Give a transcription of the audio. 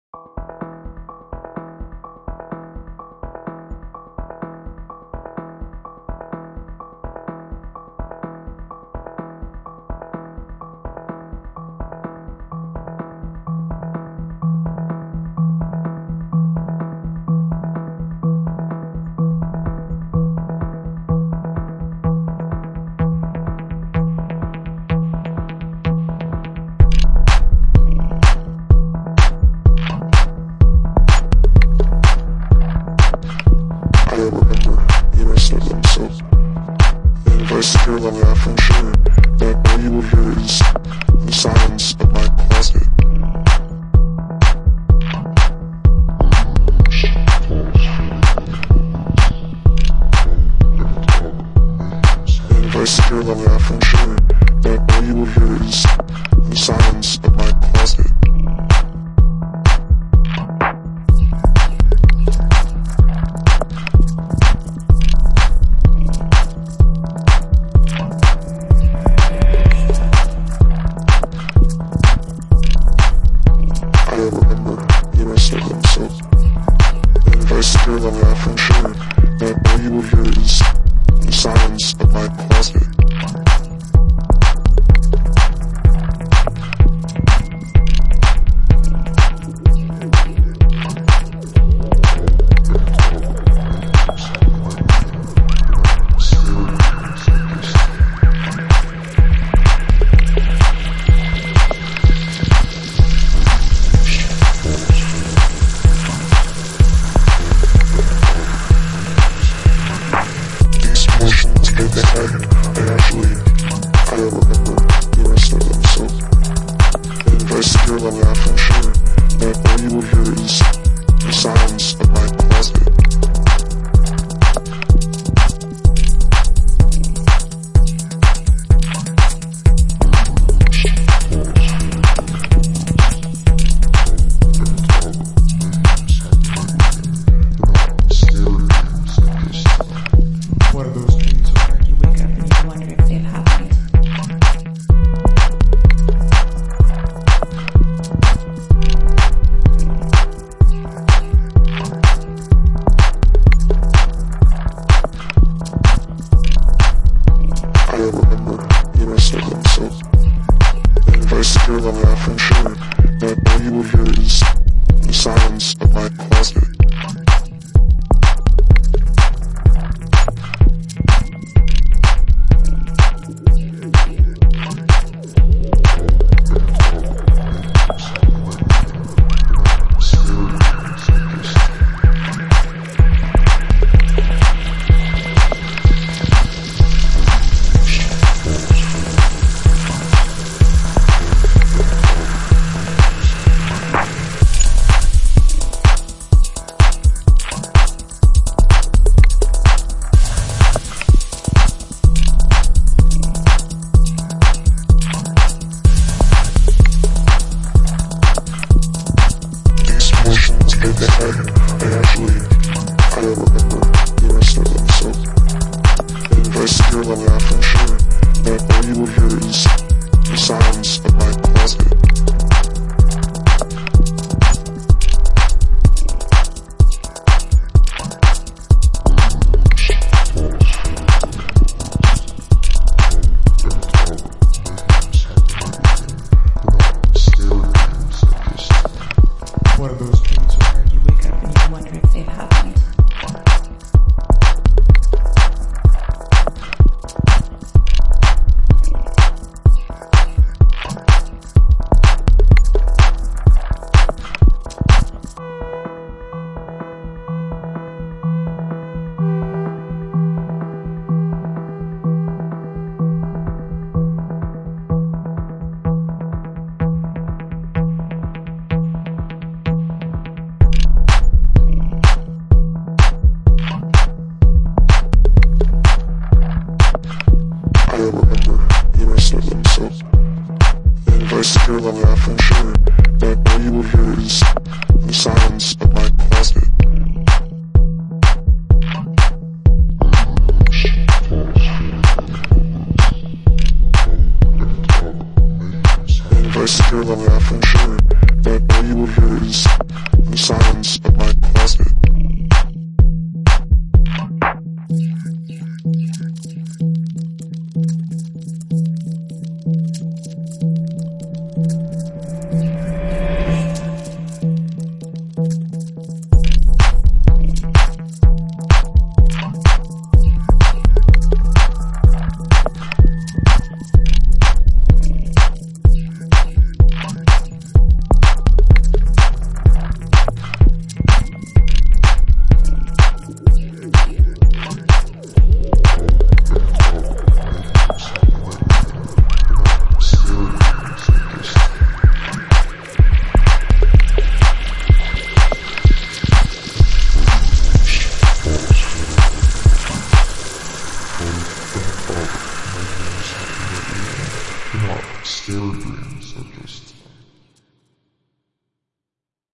Secure on that from sure that all you will hear is the silence of my closet. And if I secure on that from sure that all you will hear is the silence of my closet. Secure on that from sure that all you will hear is the silence of my closet. I remember the rest of them, so and if I secure on that from sure that all you will hear is the silence of my closet. What are those dreams where you wake up and you wonder if they've happened? I remember the rest of them, so and if I secure on that from sure that all you will hear is the silence of my closet. I remember the rest of them, so and if I secure on that from sure that all you will hear is the silence of my closet. What are those